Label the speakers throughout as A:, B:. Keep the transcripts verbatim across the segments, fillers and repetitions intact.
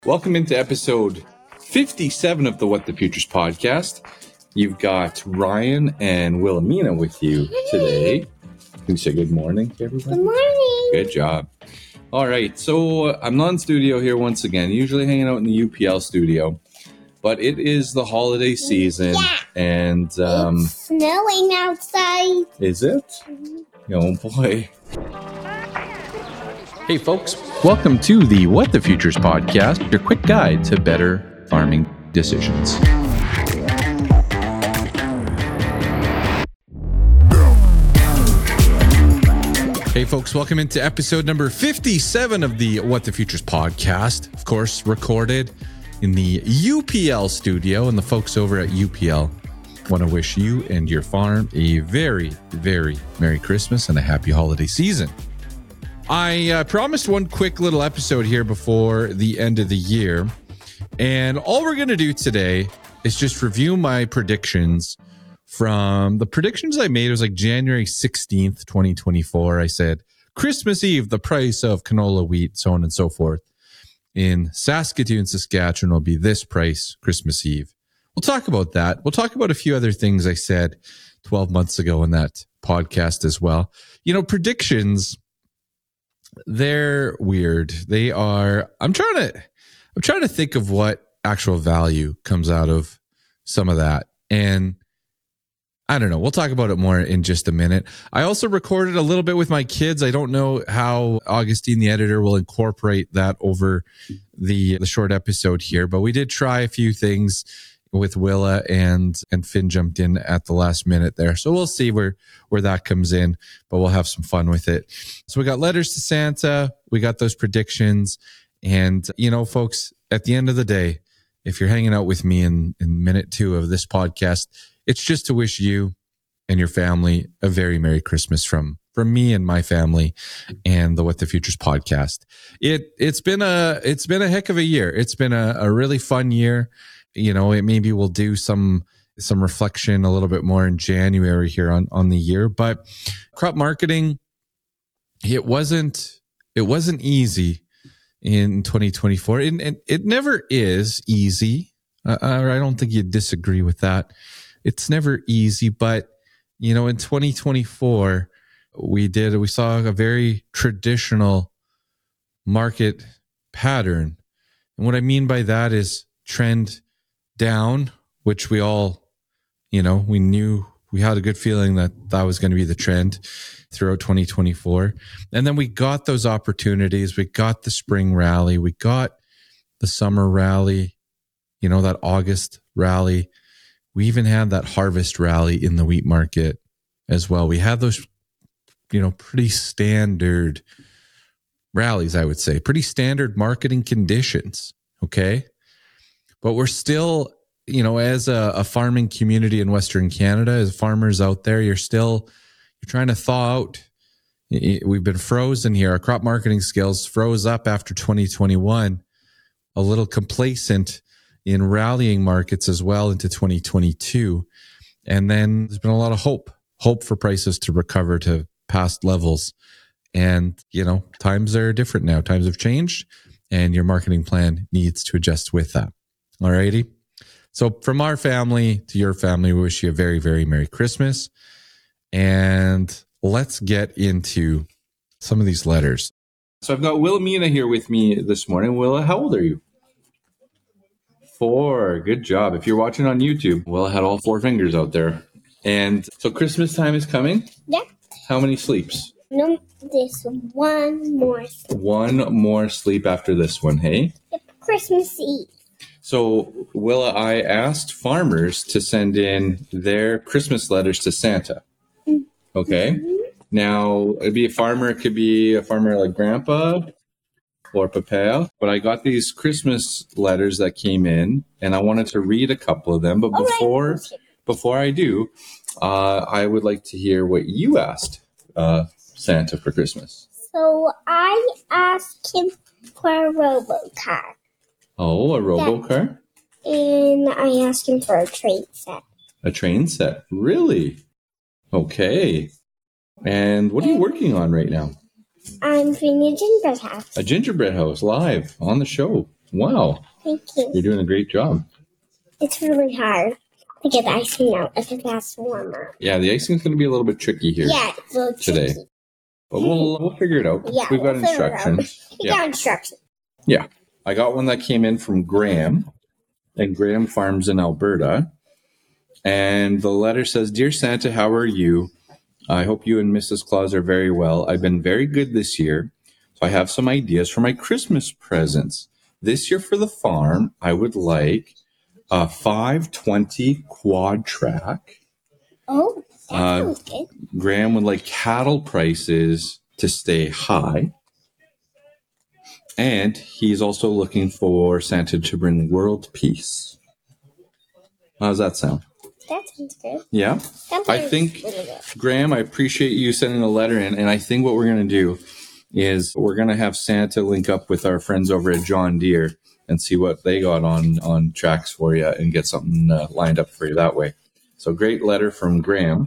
A: Welcome into episode fifty-seven of the What the Futures podcast. You've got Ryan and Wilhelmina with you today. Can you say good morning to everybody?
B: Good morning.
A: Good job. All right, so I'm not in studio here once again. Usually hanging out in the U P L studio, but it is the holiday season,
B: Yeah.
A: and um,
B: It's snowing outside.
A: is it? Oh boy. Hey folks, welcome to the What the Futures podcast, your quick guide to better farming decisions. Hey folks, welcome into episode number fifty-seven of the What the Futures podcast. Of course, recorded in the U P L studio, and the folks over at U P L want to wish you and your farm a very, very Merry Christmas and a happy holiday season. I uh, promised one quick little episode here before the end of the year, and all we're going to do today is just review my predictions from the predictions I made. It was like January sixteenth, twenty twenty-four. I said Christmas Eve, the price of canola wheat, so on and so forth, in Saskatoon, Saskatchewan will be this price Christmas Eve. We'll talk about that. We'll talk about a few other things I said twelve months ago in that podcast as well. You know, predictions, they're weird. They are, I'm trying to, I'm trying to think of what actual value comes out of some of that. And I don't know. We'll talk about it more in just a minute. I also recorded a little bit with my kids. I don't know how Augustine, the editor, will incorporate that over the, the short episode here, but we did try a few things with Willa, and and Finn jumped in at the last minute there. So we'll see where, where that comes in, but we'll have some fun with it. So we got letters to Santa. We got those predictions. And, you know, folks, at the end of the day, if you're hanging out with me in, in minute two of this podcast, it's just to wish you and your family a very Merry Christmas from, from me and my family and the What the Futures podcast. It, it's been a, it's been a heck of a year. It's been a, a really fun year. You know, it maybe we'll do some some reflection a little bit more in January here on, on the year. But crop marketing, it wasn't it wasn't easy in twenty twenty-four. And it, it never is easy. Uh, I don't think you'd disagree with that. It's never easy. But, you know, in twenty twenty-four, we did we saw a very traditional market pattern. And what I mean by that is trend down, which we all, you know, we knew, we had a good feeling that that was going to be the trend throughout twenty twenty-four. And then we got those opportunities. We got the spring rally. We got the summer rally, you know, that August rally. We even had that harvest rally in the wheat market as well. We had those, you know, pretty standard rallies, I would say, pretty standard marketing conditions. Okay. But we're still, you know, as a, a farming community in Western Canada, as farmers out there, you're still, you're trying to thaw out. We've been frozen here. Our crop marketing skills froze up after twenty twenty-one, a little complacent in rallying markets as well into twenty twenty-two. And then there's been a lot of hope, hope for prices to recover to past levels. And, you know, times are different now. Times have changed, and your marketing plan needs to adjust with that. All righty. So from our family to your family, we wish you a very, very Merry Christmas. And let's get into some of these letters. So I've got Wilhelmina here with me this morning. Willa, how old are you? Four. Good job. If you're watching on YouTube, Willa had all four fingers out there. And so Christmas time is coming?
B: Yeah.
A: How many sleeps?
B: No, there's one more sleep.
A: One more sleep after this one, hey?
B: Yep, Christmas Eve.
A: So, Willa, I asked farmers to send in their Christmas letters to Santa. Okay? Mm-hmm. Now, it'd be a farmer. It could be a farmer like Grandpa or Papa. But I got these Christmas letters that came in, and I wanted to read a couple of them. But before, right. before I do, uh, I would like to hear what you asked uh, Santa for Christmas.
B: So, I asked him for a robocar.
A: Oh, a robocar?
B: Yeah. And I asked him for a train set.
A: A train set? Really? Okay. And what are you working on right now?
B: I'm doing a gingerbread house.
A: A gingerbread house, live, on the show. Wow.
B: Thank you.
A: You're doing a great job.
B: It's really hard to get the icing out if it has to warm up.
A: Yeah, the icing's going to be a little bit tricky here.
B: Yeah, it's a little
A: today.
B: tricky.
A: But we'll we'll figure it out.
B: Yeah,
A: We've got
B: we'll figure it out.
A: instructions.
B: We
A: Yeah.
B: got instructions.
A: Yeah. I got one that came in from Graham, and Graham farms in Alberta. And the letter says, Dear Santa, how are you? I hope you and Missus Claus are very well. I've been very good this year, so I have some ideas for my Christmas presents. This year for the farm, I would like a five twenty quad track.
B: Oh, that
A: Uh,
B: sounds good.
A: Graham would like cattle prices to stay high. And he's also looking for Santa to bring world peace. How does that sound?
B: That sounds good.
A: Yeah?
B: That
A: I
B: sounds
A: think,
B: really good.
A: Graham, I appreciate you sending a letter in. And I think what we're going to do is we're going to have Santa link up with our friends over at John Deere and see what they got on, on tracks for you and get something uh, lined up for you that way. So great letter from Graham.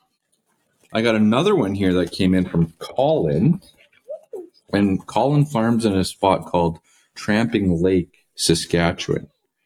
A: I got another one here that came in from Colin. And Colin farms in a spot called Tramping Lake, Saskatchewan.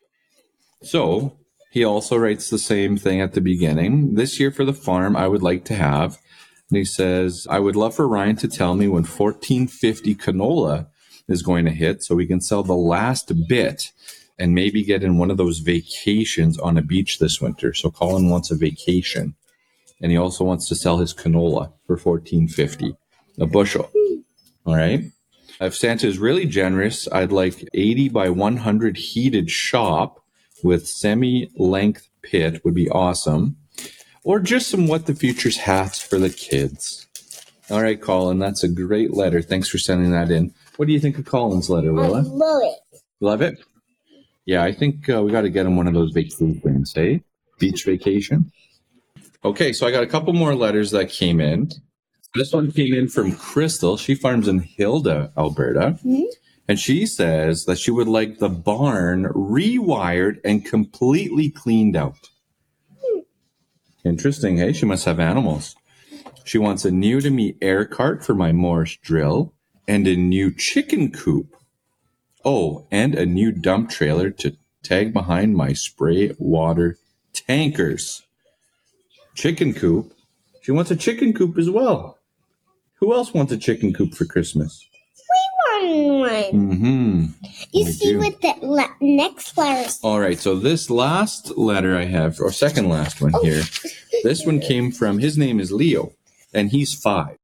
A: So he also writes the same thing at the beginning. This year for the farm, I would like to have, and he says, I would love for Ryan to tell me when fourteen fifty canola is going to hit so we can sell the last bit and maybe get in one of those vacations on a beach this winter. So Colin wants a vacation, and he also wants to sell his canola for fourteen fifty a bushel. All right. If Santa is really generous, I'd like eighty by one hundred heated shop with semi-length pit would be awesome. Or just some What the Future's hats for the kids. All right, Colin, that's a great letter. Thanks for sending that in. What do you think of Colin's letter,
B: I
A: Willa?
B: love it.
A: Love it? Yeah, I think uh, we got to get him one of those vacations, hey? Beach vacation. Okay, so I got a couple more letters that came in. This one came in from Crystal. She farms in Hilda, Alberta.
B: Mm-hmm.
A: And she says that she would like the barn rewired and completely cleaned out.
B: Hmm.
A: Interesting, hey? She must have animals. She wants a new to me air cart for my Morris drill and a new chicken coop. Oh, and a new dump trailer to tag behind my spray water tankers. Chicken coop. She wants a chicken coop as well. Who else wants a chicken coop for Christmas?
B: We want one.
A: Mm-hmm.
B: You
A: We
B: see
A: do.
B: what the le- next letter says.
A: All right, so this last letter I have, or second last one here, this one came from, his name is Leo, and he's five.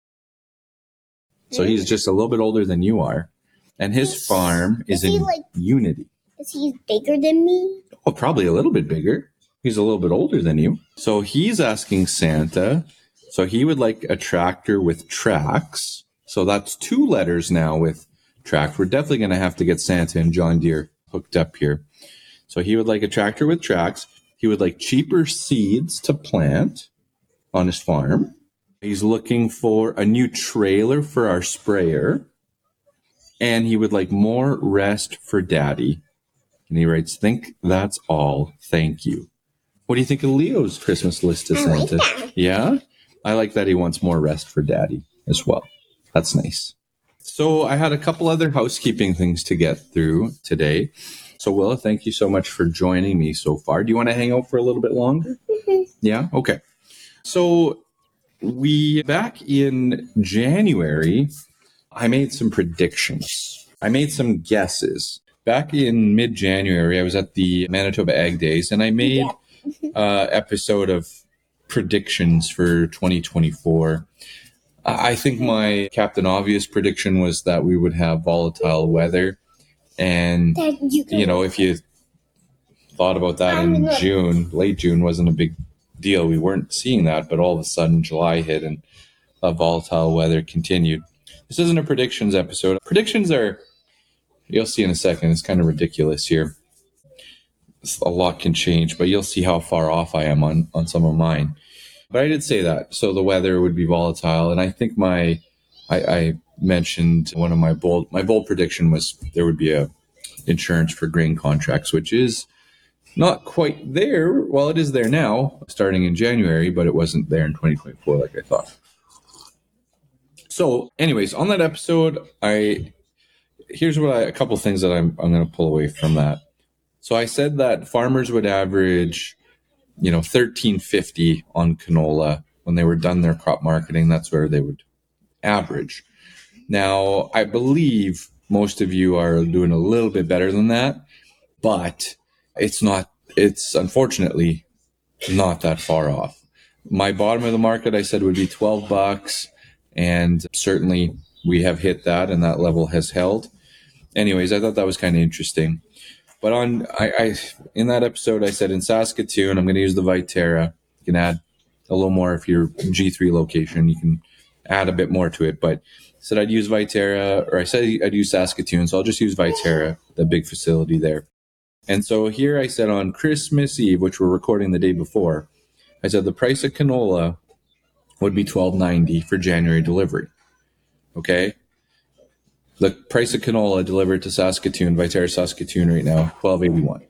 A: So he's just a little bit older than you are. And his farm is
B: Is he
A: in
B: like-
A: Unity.
B: Is he bigger than me?
A: Oh, probably a little bit bigger. He's a little bit older than you. So he's asking Santa. So he would like a tractor with tracks. So that's two letters now with tracks. We're definitely going to have to get Santa and John Deere hooked up here. So he would like a tractor with tracks. He would like cheaper seeds to plant on his farm. He's looking for a new trailer for our sprayer. And he would like more rest for Daddy. And he writes, think that's all. Thank you. What do you think of Leo's Christmas list to
B: I like
A: Santa?
B: that.
A: Yeah? I like that he wants more rest for Daddy as well. That's nice. So I had a couple other housekeeping things to get through today. So Willa, thank you so much for joining me so far. Do you want to hang out for a little bit longer? Yeah? Okay. So we, back in January, I made some predictions. I made some guesses. Back in mid-January, I was at the Manitoba Ag Days, and I made an uh, episode of predictions for twenty twenty-four. I think my Captain Obvious prediction was that we would have volatile weather. And,
B: That you, can
A: you know, if you thought about that in June, late June wasn't a big deal. We weren't seeing that, but all of a sudden July hit and uh, volatile weather continued. This isn't a predictions episode. Predictions are, you'll see in a second, it's kind of ridiculous here. A lot can change, but you'll see how far off I am on, on some of mine. But I did say that. So the weather would be volatile. And I think my, I, I mentioned one of my bold, my bold prediction was there would be a insurance for grain contracts, which is not quite there. Well, it is there now, starting in January, but it wasn't there in twenty twenty-four like I thought. So anyways, on that episode, I here's what I, a couple things that I'm, I'm going to pull away from that. So I said that farmers would average, you know, thirteen fifty on canola when they were done their crop marketing. That's where they would average. Now, I believe most of you are doing a little bit better than that, but it's not, it's unfortunately not that far off. My bottom of the market, I said, would be twelve bucks. And certainly we have hit that, and that level has held. Anyways, I thought that was kind of interesting. But on, I, I in that episode, I said in Saskatoon, I'm going to use the Viterra. You can add a little more if you're G three location. You can add a bit more to it. But I said I'd use Viterra, or I said I'd use Saskatoon, so I'll just use Viterra, the big facility there. And so here I said on Christmas Eve, which we're recording the day before, I said the price of canola would be twelve ninety for January delivery. Okay? The price of canola delivered to Saskatoon, Viterra Saskatoon right now, twelve eighty-one.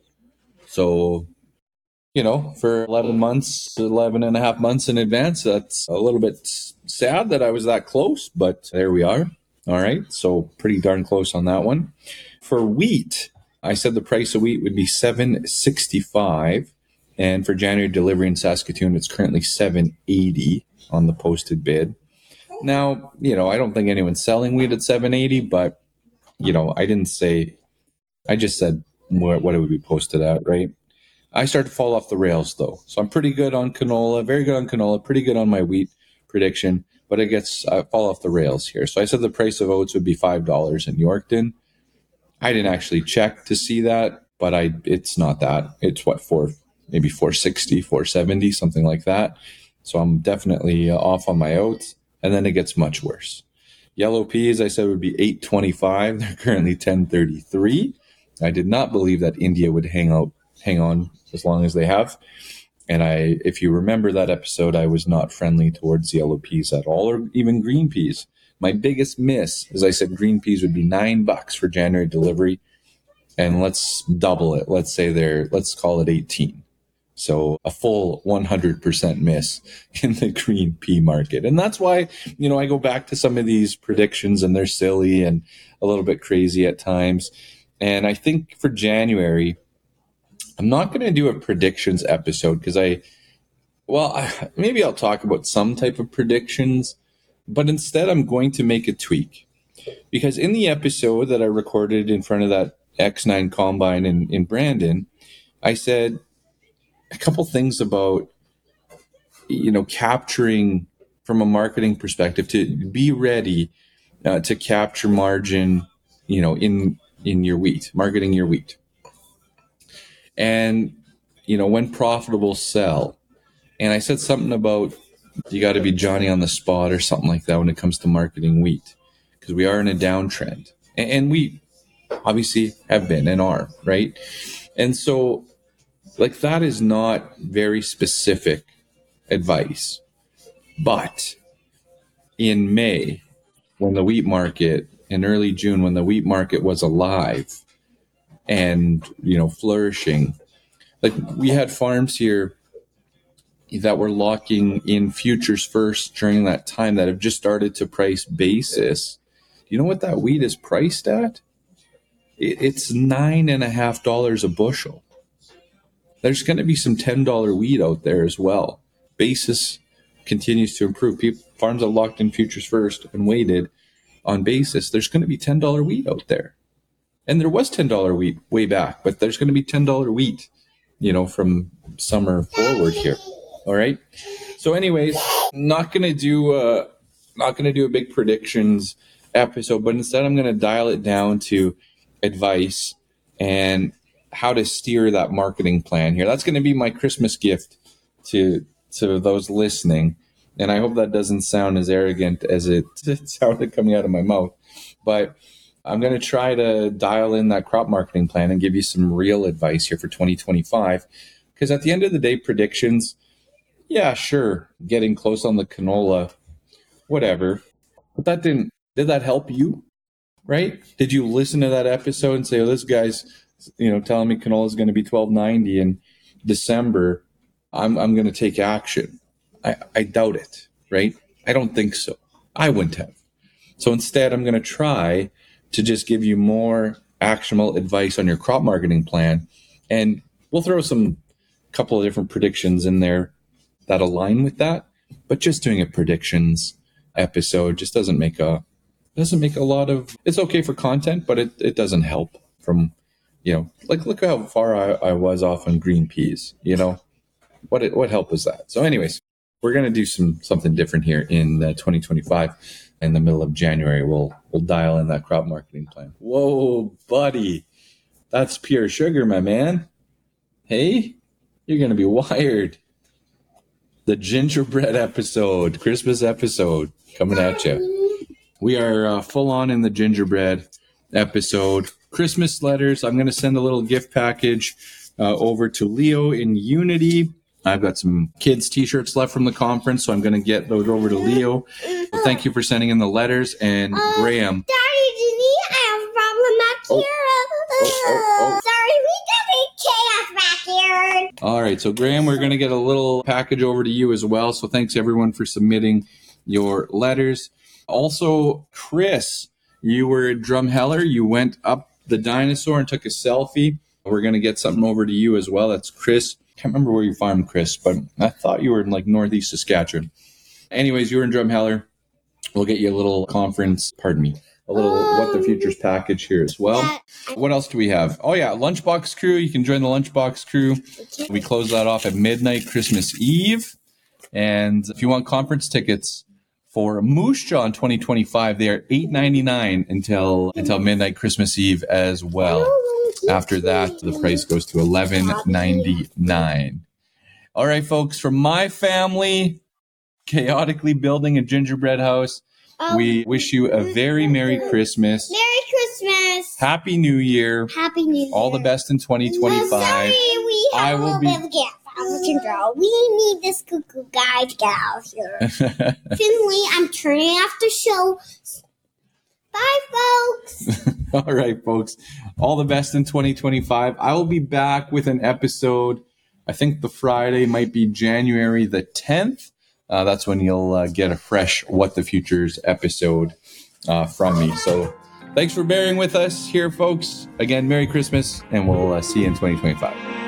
A: So, you know, for eleven months, eleven and a half months in advance, that's a little bit sad that I was that close, but there we are. All right. So pretty darn close on that one. For wheat, I said the price of wheat would be seven sixty-five. And for January delivery in Saskatoon, it's currently seven eighty on the posted bid. Now, you know, I don't think anyone's selling wheat at seven eighty, but, you know, I didn't say, I just said what, what it would be posted at, right? I start to fall off the rails, though. So I'm pretty good on canola, very good on canola, pretty good on my wheat prediction, but it gets, I fall off the rails here. So I said the price of oats would be five dollars in Yorkton. I didn't actually check to see that, but I it's not that. It's what, four, maybe four sixty, four seventy, something like that. So I'm definitely off on my oats. And then it gets much worse. Yellow peas, I said, would be eight twenty-five. They're currently ten thirty-three. I did not believe that India would hang out, hang on as long as they have. And I, if you remember that episode, I was not friendly towards yellow peas at all, or even green peas. My biggest miss is I said green peas would be nine bucks for January delivery. And let's double it. Let's say they're, let's call it eighteen. So a full one hundred percent miss in the green pea market. And that's why, you know, I go back to some of these predictions and they're silly and a little bit crazy at times. And I think for January, I'm not going to do a predictions episode because I, well, I, maybe I'll talk about some type of predictions, but instead I'm going to make a tweak. Because in the episode that I recorded in front of that X nine Combine in, in Brandon, I said a couple things about, you know, capturing from a marketing perspective to be ready uh, to capture margin, you know, in, in your wheat, marketing your wheat. And, you know, when profitable, sell. And I said something about you got to be Johnny on the spot or something like that when it comes to marketing wheat, because we are in a downtrend. And, and we obviously have been and are, right? And so, like, that is not very specific advice. But in May, when the wheat market, in early June, when the wheat market was alive and, you know, flourishing, like, we had farms here that were locking in futures first during that time that have just started to price basis. You know what that wheat is priced at? It's nine and a half dollars a bushel. There's going to be some ten dollar wheat out there as well. Basis continues to improve. People, farms that locked in futures first and waited on basis, there's going to be ten dollar wheat out there. And there was ten dollar wheat way back, but there's going to be ten dollar wheat, you know, from summer forward here. All right. So anyways, not going to do uh not going to do a big predictions episode, but instead I'm going to dial it down to advice and how to steer that marketing plan here. That's going to be my Christmas gift to to those listening. And I hope that doesn't sound as arrogant as it sounded coming out of my mouth. But I'm going to try to dial in that crop marketing plan and give you some real advice here for twenty twenty-five. Because at the end of the day, predictions, yeah, sure, getting close on the canola, whatever. But that didn't, did that help you? Right? Did you listen to that episode and say, oh, this guy's, you know, telling me canola is going to be twelve ninety in December. I'm I'm going to take action. I, I doubt it, right? I don't think so. I wouldn't have. So instead, I'm going to try to just give you more actionable advice on your crop marketing plan. And we'll throw some couple of different predictions in there that align with that. But just doing a predictions episode just doesn't make a doesn't make a lot of, it's okay for content, but it, it doesn't help from, you know, like look how far I, I was off on green peas, you know, what it, what help was that? So anyways, we're going to do some something different here in uh, twenty twenty-five. In the middle of January, we'll we'll dial in that crop marketing plan. Whoa, buddy, that's pure sugar, my man. Hey, you're going to be wired. The gingerbread episode, Christmas episode coming at you. We are uh, full on in the gingerbread episode. Christmas letters. I'm going to send a little gift package uh, over to Leo in Unity. I've got some kids' t-shirts left from the conference, so I'm going to get those over to Leo. So thank you for sending in the letters. And
B: Uh,
A: Graham.
B: Daddy, Ginny, I have a problem back here.
A: Oh, oh, oh.
B: Sorry, we got a chaos back here.
A: All right, so Graham, we're going to get a little package over to you as well. So thanks everyone for submitting your letters. Also, Chris, you were at Drumheller. You went up the dinosaur and took a selfie. We're going to get something over to you as well. That's Chris. Can't remember where you farmed, Chris, but I thought you were in like northeast Saskatchewan. Anyways, you were in Drumheller. We'll get you a little conference, pardon me, a little um, What the Futures package here as well. Yeah. What else do we have? Oh, yeah, Lunchbox Crew. You can join the Lunchbox Crew. We close that off at midnight Christmas Eve. And if you want conference tickets for Moose Jaw in twenty twenty-five, they are eight ninety-nine until until midnight Christmas Eve as well. After that, the price goes to eleven ninety-nine. All right, folks, from my family, chaotically building a gingerbread house, um, we wish you a very Merry Christmas.
B: Merry Christmas.
A: Happy New Year.
B: Happy New Year.
A: All the best in twenty twenty-five.
B: No, sorry, we have
A: I
B: a
A: will
B: little
A: be...
B: bit of a gap. We need this cuckoo guy to get out here. Finley, I'm turning off the show. Bye, folks.
A: All right, folks. All the best in twenty twenty-five. I will be back with an episode. I think the Friday might be January the tenth. Uh, that's when you'll uh, get a fresh What the Futures episode uh, from me. So thanks for bearing with us here, folks. Again, Merry Christmas, and we'll uh, see you in twenty twenty-five.